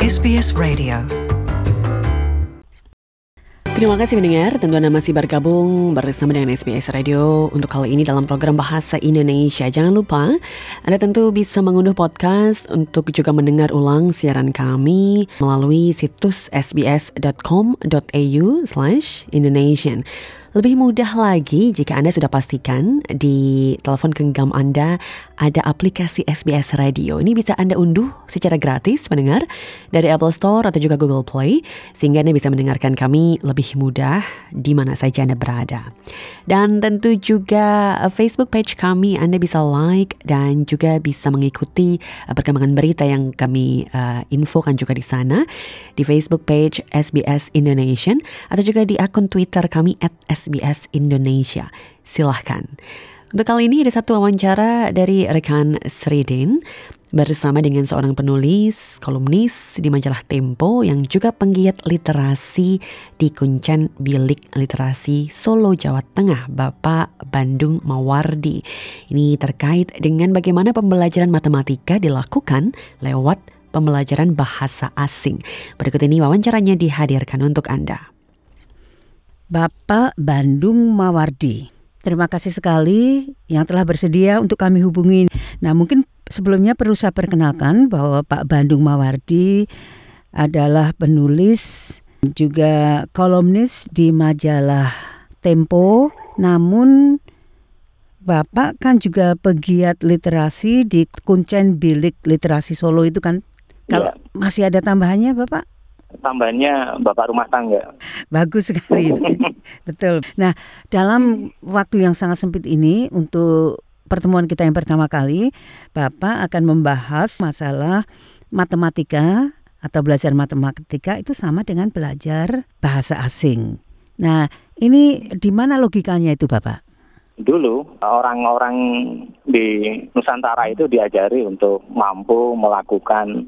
SBS Radio. Terima kasih mendengar, tentu Anda masih bergabung bersama dengan SBS Radio untuk kali ini dalam program Bahasa Indonesia. Jangan lupa, Anda tentu bisa mengunduh podcast untuk juga mendengar ulang siaran kami melalui situs sbs.com.au/Indonesian. Lebih mudah lagi jika Anda sudah pastikan di telepon genggam Anda ada aplikasi SBS Radio. Ini bisa Anda unduh secara gratis mendengar dari Apple Store atau juga Google Play, sehingga Anda bisa mendengarkan kami lebih mudah di mana saja Anda berada. Dan tentu juga Facebook page kami Anda bisa like dan juga bisa mengikuti perkembangan berita yang kami infokan juga di sana di Facebook page SBS Indonesian atau juga di akun Twitter kami @SBS Indonesia. Silahkan. Untuk kali ini ada satu wawancara dari rekan Sridin bersama dengan seorang penulis, kolumnis di majalah Tempo yang juga penggiat literasi di Kuncen Bilik Literasi Solo, Jawa Tengah, Bapak Bandung Mawardi. Ini terkait dengan bagaimana pembelajaran matematika dilakukan lewat pembelajaran bahasa asing. Berikut ini wawancaranya dihadirkan untuk Anda. Bapak Bandung Mawardi, terima kasih sekali yang telah bersedia untuk kami hubungi. Nah, mungkin sebelumnya perlu saya perkenalkan bahwa Pak Bandung Mawardi adalah penulis, juga kolumnis di majalah Tempo. Namun Bapak kan juga pegiat literasi di Kuncen Bilik Literasi Solo itu kan. Kalau masih ada tambahannya Bapak? Tambahannya Bapak rumah tangga. Bagus sekali. Betul. Nah, dalam waktu yang sangat sempit ini untuk pertemuan kita yang pertama kali, Bapak akan membahas masalah matematika atau belajar matematika itu sama dengan belajar bahasa asing. Nah, ini di mana logikanya itu, Bapak? Dulu orang-orang di Nusantara itu diajari untuk mampu melakukan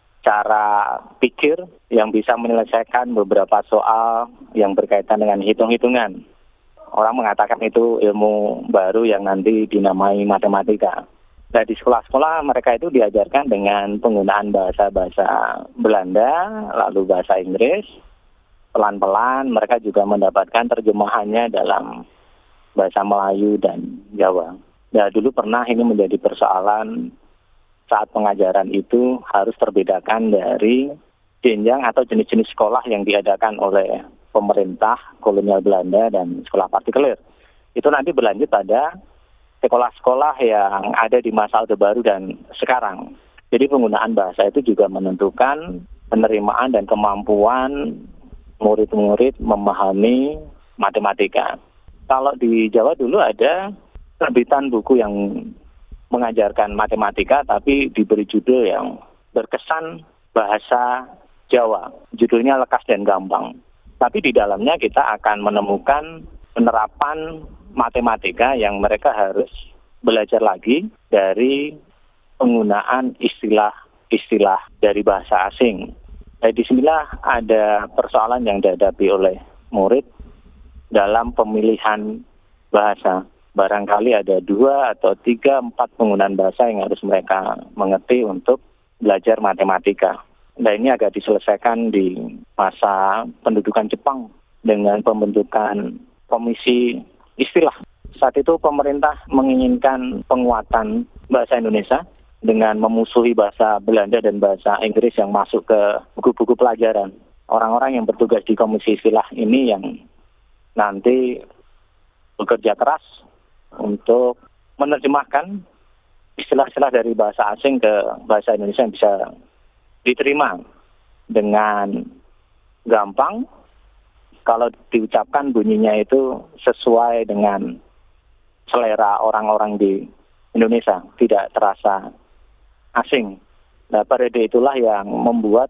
cara pikir yang bisa menyelesaikan beberapa soal yang berkaitan dengan hitung-hitungan. Orang mengatakan itu ilmu baru yang nanti dinamai matematika. Nah, di sekolah-sekolah mereka itu diajarkan dengan penggunaan bahasa-bahasa Belanda, lalu bahasa Inggris. Pelan-pelan mereka juga mendapatkan terjemahannya dalam bahasa Melayu dan Jawa. Nah, dulu pernah ini menjadi persoalan saat pengajaran itu harus terbedakan dari jenjang atau jenis-jenis sekolah yang diadakan oleh pemerintah kolonial Belanda dan sekolah partikuler. Itu nanti berlanjut pada sekolah-sekolah yang ada di masa Orde Baru dan sekarang. Jadi penggunaan bahasa itu juga menentukan penerimaan dan kemampuan murid-murid memahami matematika. Kalau di Jawa dulu ada terbitan buku yang mengajarkan matematika tapi diberi judul yang berkesan bahasa Jawa. Judulnya Lekas dan Gampang. Tapi di dalamnya kita akan menemukan penerapan matematika yang mereka harus belajar lagi dari penggunaan istilah-istilah dari bahasa asing. Nah, disinilah ada persoalan yang dihadapi oleh murid dalam pemilihan bahasa. Barangkali ada 2 atau 3, 4 penggunaan bahasa yang harus mereka mengerti untuk belajar matematika. Nah, ini agak diselesaikan di masa pendudukan Jepang dengan pembentukan komisi istilah. Saat itu pemerintah menginginkan penguatan bahasa Indonesia dengan memusuhi bahasa Belanda dan bahasa Inggris yang masuk ke buku-buku pelajaran. Orang-orang yang bertugas di komisi istilah ini yang nanti bekerja keras untuk menerjemahkan istilah-istilah dari bahasa asing ke bahasa Indonesia yang bisa diterima dengan gampang. Kalau diucapkan bunyinya itu sesuai dengan selera orang-orang di Indonesia, tidak terasa asing. Nah, periode itulah yang membuat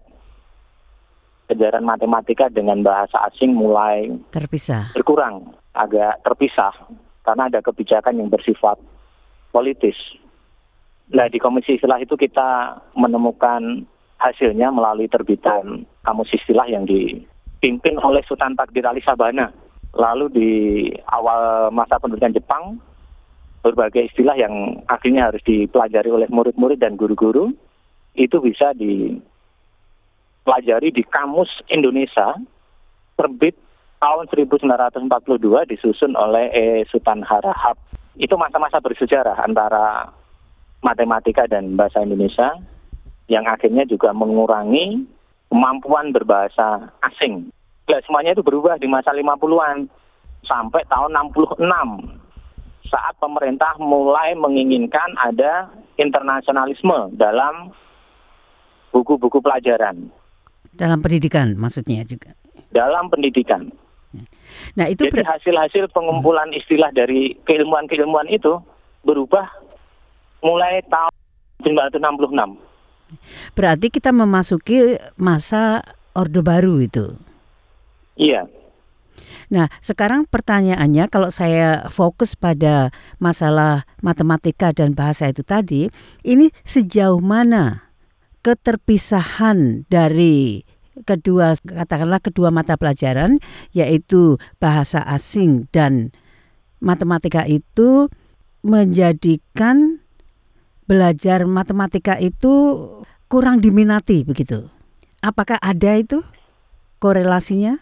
pelajaran matematika dengan bahasa asing mulai berkurang, agak terpisah. Karena ada kebijakan yang bersifat politis. Nah, di komisi istilah itu kita menemukan hasilnya melalui terbitan kamus istilah yang dipimpin oleh Sultan Takdir Ali Sabana. Lalu di awal masa pendudukan Jepang, berbagai istilah yang akhirnya harus dipelajari oleh murid-murid dan guru-guru, itu bisa pelajari di Kamus Indonesia, terbit tahun 1942, disusun oleh E. Sultan Harahap. Itu masa-masa bersejarah antara matematika dan bahasa Indonesia yang akhirnya juga mengurangi kemampuan berbahasa asing. Nah, semuanya itu berubah di masa 50-an sampai tahun 66 saat pemerintah mulai menginginkan ada internasionalisme dalam buku-buku pelajaran. Dalam pendidikan maksudnya juga. Dalam pendidikan. Nah, itu jadi hasil-hasil pengumpulan istilah dari keilmuan-keilmuan itu berubah mulai tahun 1966. Berarti kita memasuki masa Orde Baru itu. Iya. Nah, sekarang pertanyaannya, kalau saya fokus pada masalah matematika dan bahasa itu tadi, ini sejauh mana keterpisahan dari katakanlah kedua mata pelajaran, yaitu bahasa asing dan matematika, itu menjadikan belajar matematika itu kurang diminati begitu. Apakah ada itu korelasinya?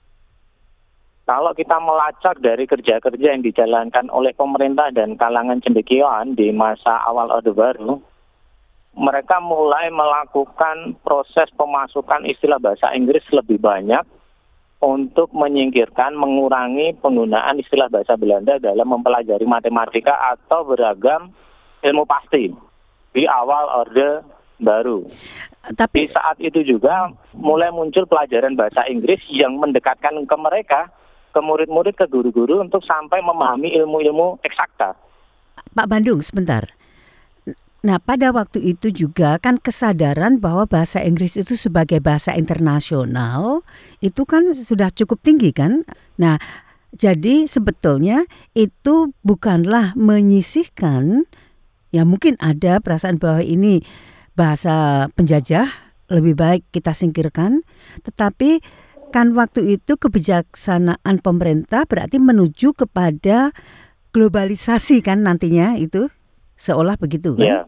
Kalau kita melacak dari kerja-kerja yang dijalankan oleh pemerintah dan kalangan cendekiawan di masa awal Orde Baru, mereka mulai melakukan proses pemasukan istilah bahasa Inggris lebih banyak untuk menyingkirkan, mengurangi penggunaan istilah bahasa Belanda dalam mempelajari matematika atau beragam ilmu pasti di awal Orde Baru. Di saat itu juga mulai muncul pelajaran bahasa Inggris yang mendekatkan ke mereka, ke murid-murid, ke guru-guru untuk sampai memahami ilmu-ilmu eksakta. Pak Bandung, sebentar. Nah, pada waktu itu juga kan kesadaran bahwa bahasa Inggris itu sebagai bahasa internasional itu kan sudah cukup tinggi kan? Nah, jadi sebetulnya itu bukanlah menyisihkan, ya mungkin ada perasaan bahwa ini bahasa penjajah, lebih baik kita singkirkan, tetapi kan waktu itu kebijaksanaan pemerintah berarti menuju kepada globalisasi kan nantinya itu. Seolah begitu kan? Ya.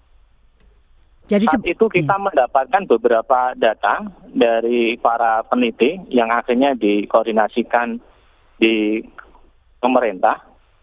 Jadi saat itu kita mendapatkan beberapa data dari para peneliti yang akhirnya dikoordinasikan di pemerintah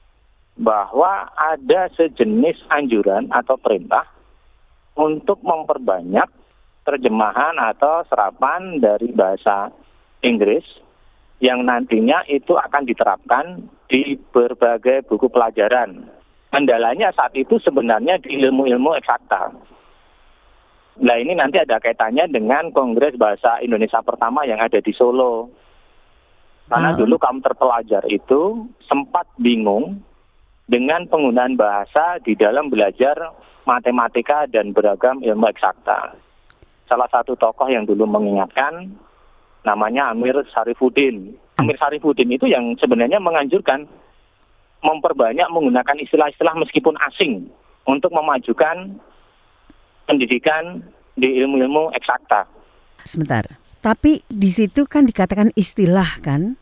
bahwa ada sejenis anjuran atau perintah untuk memperbanyak terjemahan atau serapan dari bahasa Inggris yang nantinya itu akan diterapkan di berbagai buku pelajaran. Kendalanya saat itu sebenarnya di ilmu-ilmu eksakta. Nah, ini nanti ada kaitannya dengan Kongres Bahasa Indonesia pertama yang ada di Solo. Karena dulu kaum terpelajar itu sempat bingung dengan penggunaan bahasa di dalam belajar matematika dan beragam ilmu eksakta. Salah satu tokoh yang dulu mengingatkan namanya Amir Syarifuddin. Amir Syarifuddin itu yang sebenarnya menganjurkan memperbanyak menggunakan istilah-istilah meskipun asing untuk memajukan pendidikan di ilmu-ilmu eksakta. Sebentar, tapi di situ kan dikatakan istilah kan?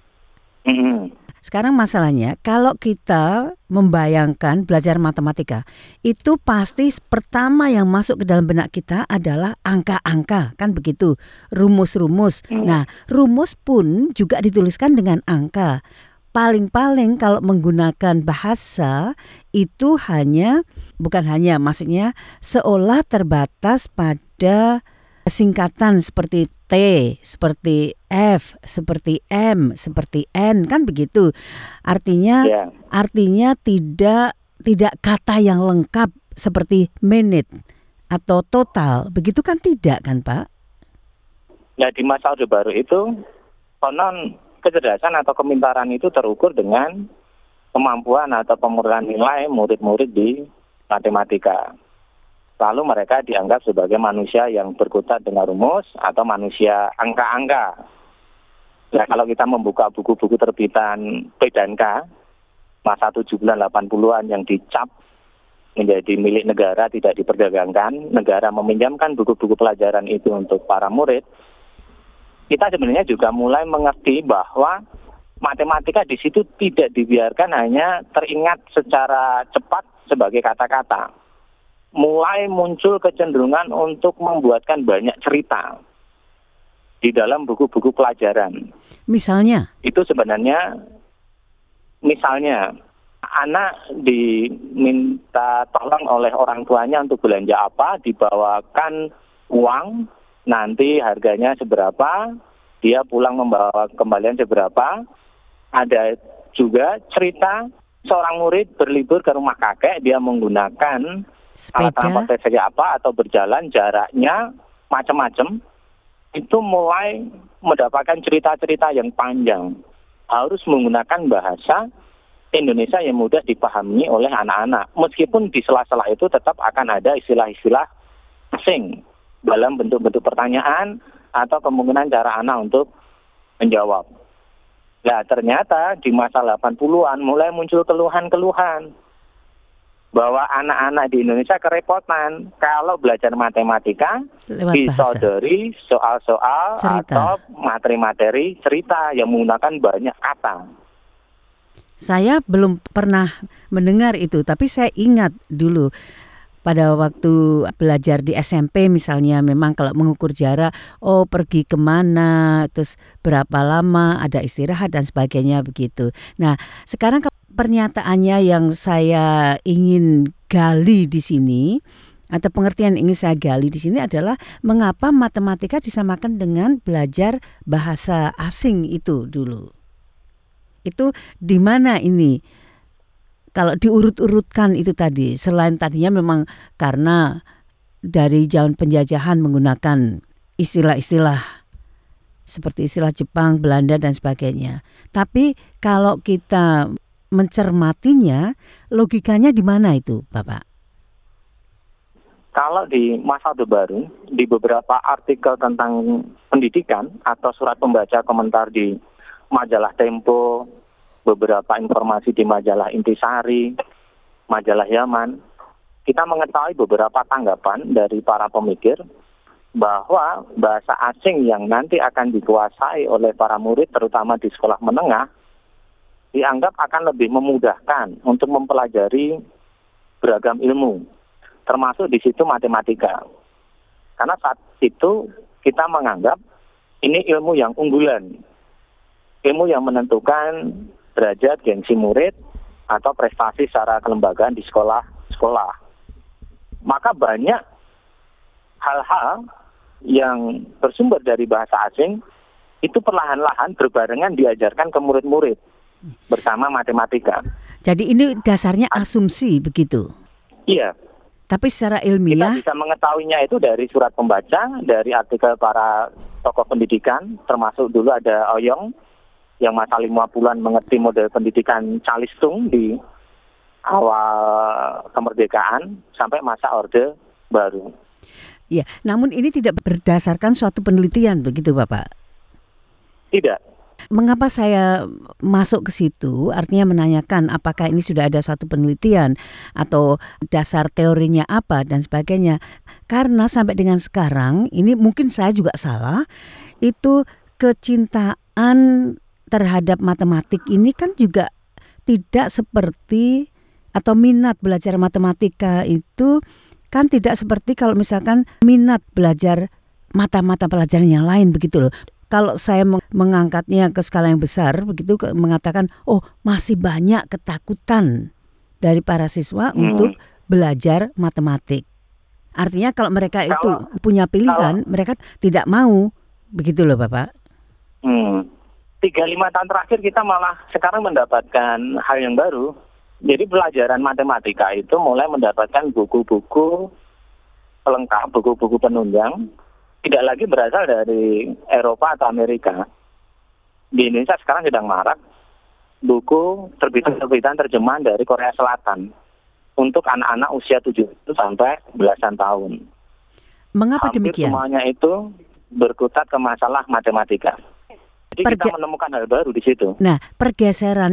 Sekarang masalahnya, kalau kita membayangkan belajar matematika, itu pasti pertama yang masuk ke dalam benak kita adalah angka-angka, kan begitu, rumus-rumus. Nah, rumus pun juga dituliskan dengan angka. Paling-paling kalau menggunakan bahasa itu maksudnya seolah terbatas pada singkatan seperti T, seperti F, seperti M, seperti N, kan begitu. Artinya tidak kata yang lengkap seperti minute atau total. Begitu kan tidak kan, Pak? Ya, di masa Orde Baru itu konon kecerdasan atau kepintaran itu terukur dengan kemampuan atau pemrolehan nilai murid-murid di matematika. Lalu mereka dianggap sebagai manusia yang berkutat dengan rumus atau manusia angka-angka. Nah, kalau kita membuka buku-buku terbitan P dan K, masa 70-an 80-an yang dicap menjadi milik negara, tidak diperdagangkan, negara meminjamkan buku-buku pelajaran itu untuk para murid, kita sebenarnya juga mulai mengerti bahwa matematika di situ tidak dibiarkan hanya teringat secara cepat sebagai kata-kata. Mulai muncul kecenderungan untuk membuatkan banyak cerita. di dalam buku-buku pelajaran. Misalnya? Itu sebenarnya, misalnya anak diminta tolong oleh orang tuanya untuk belanja apa, dibawakan uang, nanti harganya seberapa, dia pulang membawa kembalian seberapa. Ada juga cerita seorang murid berlibur ke rumah kakek, dia menggunakan alat Sepeda? transportasi apa atau berjalan jaraknya macam-macam. Itu mulai mendapatkan cerita-cerita yang panjang. Harus menggunakan bahasa Indonesia yang mudah dipahami oleh anak-anak. Meskipun di sela-sela itu tetap akan ada istilah-istilah asing dalam bentuk-bentuk pertanyaan atau kemungkinan cara anak untuk menjawab. Nah, ternyata di masa 80-an mulai muncul keluhan-keluhan bahwa anak-anak di Indonesia kerepotan kalau belajar matematika Lewat bahasa. disodori soal-soal Cerita. atau materi-materi cerita yang menggunakan banyak kata. Saya belum pernah mendengar itu, tapi saya ingat dulu pada waktu belajar di SMP misalnya, memang kalau mengukur jarak, pergi kemana, terus berapa lama, ada istirahat dan sebagainya begitu. Nah, sekarang pernyataannya yang saya ingin gali di sini, atau pengertian yang ingin saya gali di sini adalah mengapa matematika disamakan dengan belajar bahasa asing itu dulu. Itu di mana ini? Kalau diurut-urutkan itu tadi, selain tadinya memang karena dari zaman penjajahan menggunakan istilah-istilah seperti istilah Jepang, Belanda dan sebagainya. Tapi kalau kita mencermatinya, logikanya di mana itu, Bapak? Kalau di masa Orde Baru, di beberapa artikel tentang pendidikan atau surat pembaca komentar di majalah Tempo, beberapa informasi di majalah Intisari, majalah Yaman, kita mengetahui beberapa tanggapan dari para pemikir bahwa bahasa asing yang nanti akan dikuasai oleh para murid, terutama di sekolah menengah, dianggap akan lebih memudahkan untuk mempelajari beragam ilmu, termasuk di situ matematika. Karena saat itu kita menganggap ini ilmu yang unggulan, ilmu yang menentukan derajat gengsi murid atau prestasi secara kelembagaan di sekolah-sekolah. Maka banyak hal-hal yang bersumber dari bahasa asing itu perlahan-lahan berbarengan diajarkan ke murid-murid bersama matematika. Jadi ini dasarnya asumsi begitu? Iya. Tapi secara Kita ilmiah, bisa mengetahuinya itu dari surat pembaca, dari artikel para tokoh pendidikan, termasuk dulu ada Oyong, yang masa 50-an mengerti model pendidikan Calistung di awal kemerdekaan sampai masa Orde Baru. ya. Namun ini tidak berdasarkan suatu penelitian begitu, Bapak? Tidak. Mengapa saya masuk ke situ? Artinya menanyakan apakah ini sudah ada suatu penelitian atau dasar teorinya apa dan sebagainya. Karena sampai dengan sekarang, ini mungkin saya juga salah, itu kecintaan terhadap matematik ini kan juga tidak seperti, atau minat belajar matematika itu kan tidak seperti kalau misalkan minat belajar mata-mata pelajaran yang lain begitu loh. Kalau saya mengangkatnya ke skala yang besar begitu, mengatakan masih banyak ketakutan dari para siswa untuk belajar matematik. Artinya kalau mereka itu punya pilihan, mereka tidak mau begitu loh, Bapak. 3-5 tahun terakhir kita malah sekarang mendapatkan hal yang baru. Jadi pelajaran matematika itu mulai mendapatkan buku-buku pelengkap, buku-buku penunjang, tidak lagi berasal dari Eropa atau Amerika. Di Indonesia sekarang sedang marak buku terbitan terjemahan dari Korea Selatan untuk anak-anak usia 7 sampai belasan tahun. Mengapa Hampir demikian? semuanya itu berkutat ke masalah matematika. Jadi kita menemukan hal baru di situ. Nah, pergeseran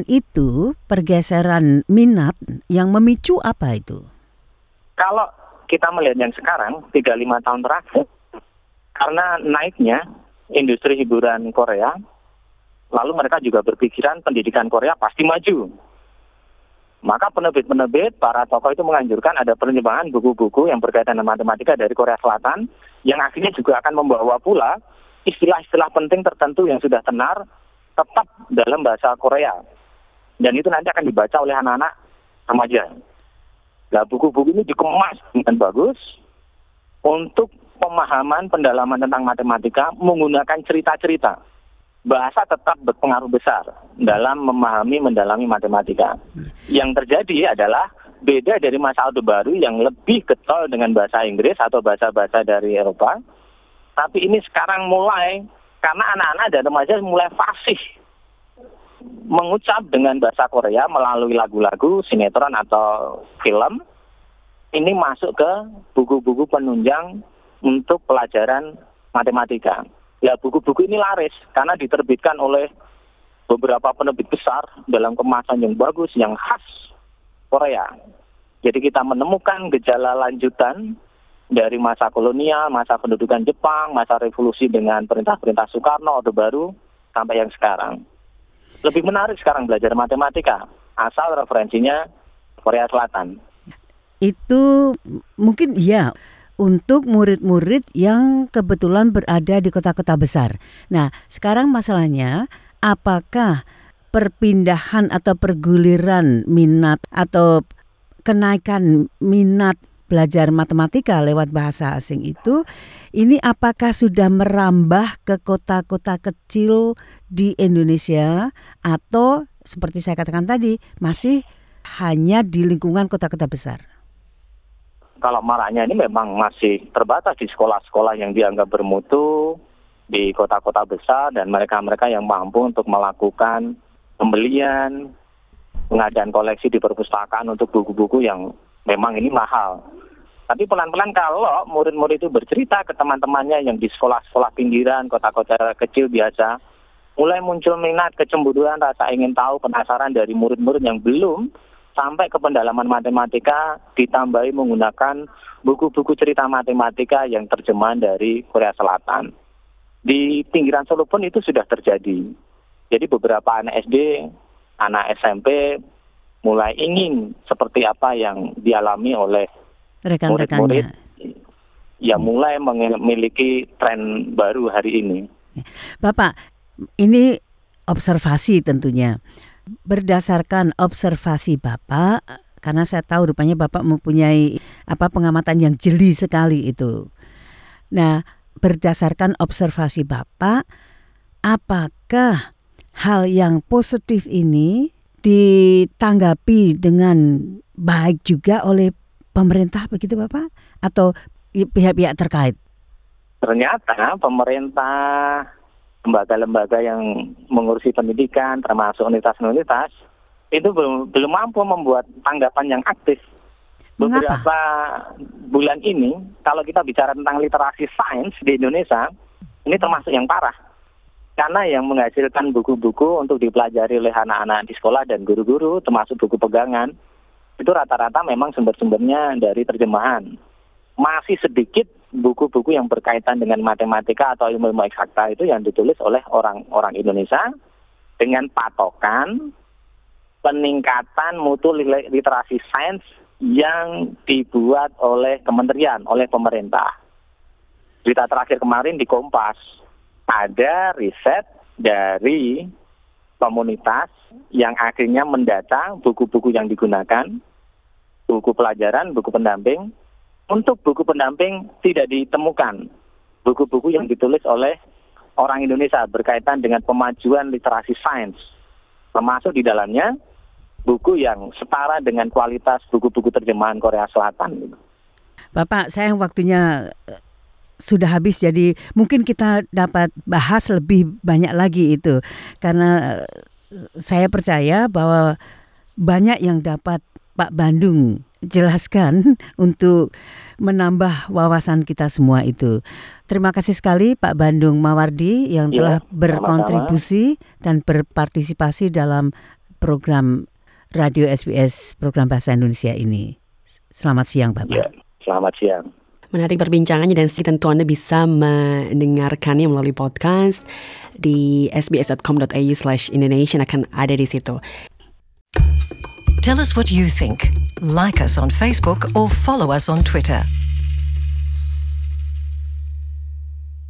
minat yang memicu apa itu? Kalau kita melihat yang sekarang, 3-5 tahun terakhir, karena naiknya industri hiburan Korea, lalu mereka juga berpikiran pendidikan Korea pasti maju. Maka penerbit-penerbit, para tokoh itu menganjurkan ada penerjemahan buku-buku yang berkaitan dengan matematika dari Korea Selatan, yang akhirnya juga akan membawa pula istilah-istilah penting tertentu yang sudah tenar tetap dalam bahasa Korea. Dan itu nanti akan dibaca oleh anak-anak remaja. Nah, buku-buku ini dikemas dengan bagus untuk pemahaman, pendalaman tentang matematika menggunakan cerita-cerita. Bahasa tetap berpengaruh besar dalam memahami, mendalami matematika. Yang terjadi adalah beda dari masa Orde Baru yang lebih getol dengan bahasa Inggris atau bahasa-bahasa dari Eropa. Tapi ini sekarang mulai, karena anak-anak dan remaja mulai fasih mengucap dengan bahasa Korea melalui lagu-lagu, sinetron atau film. Ini masuk ke buku-buku penunjang untuk pelajaran matematika. Ya, buku-buku ini laris karena diterbitkan oleh beberapa penerbit besar dalam kemasan yang bagus, yang khas Korea. Jadi kita menemukan gejala lanjutan dari masa kolonial, masa pendudukan Jepang, masa revolusi dengan perintah-perintah Soekarno, Orde Baru, sampai yang sekarang. Lebih menarik sekarang belajar matematika, asal referensinya Korea Selatan. Itu mungkin ya untuk murid-murid yang kebetulan berada di kota-kota besar. Nah, sekarang masalahnya apakah perpindahan atau perguliran minat atau kenaikan minat belajar matematika lewat bahasa asing itu, ini apakah sudah merambah ke kota-kota kecil di Indonesia atau seperti saya katakan tadi masih hanya di lingkungan kota-kota besar? Kalau maraknya ini memang masih terbatas di sekolah-sekolah yang dianggap bermutu di kota-kota besar dan mereka-mereka yang mampu untuk melakukan pembelian, pengadaan koleksi di perpustakaan untuk buku-buku yang memang ini mahal. Tapi pelan-pelan kalau murid-murid itu bercerita ke teman-temannya yang di sekolah-sekolah pinggiran, kota-kota kecil biasa, mulai muncul minat, kecemburuan, rasa ingin tahu, penasaran dari murid-murid yang belum sampai ke pendalaman matematika, ditambahi menggunakan buku-buku cerita matematika yang terjemahan dari Korea Selatan. Di pinggiran Solo pun itu sudah terjadi. Jadi beberapa anak SD, anak SMP mulai ingin seperti apa yang dialami oleh murid-murid yang mulai memiliki tren baru hari ini. Bapak, ini observasi tentunya. Berdasarkan observasi Bapak, karena saya tahu rupanya Bapak mempunyai pengamatan yang jeli sekali itu. Nah, berdasarkan observasi Bapak, apakah hal yang positif ini ditanggapi dengan baik juga oleh pemerintah begitu Bapak? Atau pihak-pihak terkait? Ternyata pemerintah, lembaga-lembaga yang mengurusi pendidikan, termasuk universitas-universitas, itu belum mampu membuat tanggapan yang aktif. Mengapa? Beberapa bulan ini, kalau kita bicara tentang literasi sains di Indonesia, ini termasuk yang parah. Karena yang menghasilkan buku-buku untuk dipelajari oleh anak-anak di sekolah dan guru-guru, termasuk buku pegangan, itu rata-rata memang sumber-sumbernya dari terjemahan. Masih sedikit buku-buku yang berkaitan dengan matematika atau ilmu-ilmu eksakta itu yang ditulis oleh orang Indonesia dengan patokan peningkatan mutu literasi sains yang dibuat oleh kementerian, oleh pemerintah. Berita terakhir kemarin di Kompas, ada riset dari komunitas yang akhirnya mendata buku-buku yang digunakan, buku pelajaran, buku pendamping. Untuk buku pendamping tidak ditemukan buku-buku yang ditulis oleh orang Indonesia berkaitan dengan pemajuan literasi sains. Termasuk di dalamnya buku yang setara dengan kualitas buku-buku terjemahan Korea Selatan. Bapak, sayang waktunya sudah habis, jadi mungkin kita dapat bahas lebih banyak lagi itu. Karena saya percaya bahwa banyak yang dapat Pak Bandung jelaskan untuk menambah wawasan kita semua itu. Terima kasih sekali Pak Bandung Mawardi yang telah berkontribusi dan berpartisipasi dalam program Radio SBS, program Bahasa Indonesia ini. Selamat siang Bapak. Ya, selamat siang. Menarik perbincangannya dan tentu Anda bisa mendengarkannya melalui podcast di sbs.com.au/Indonesian akan ada di situ. Tell us what you think. Like us on Facebook or follow us on Twitter.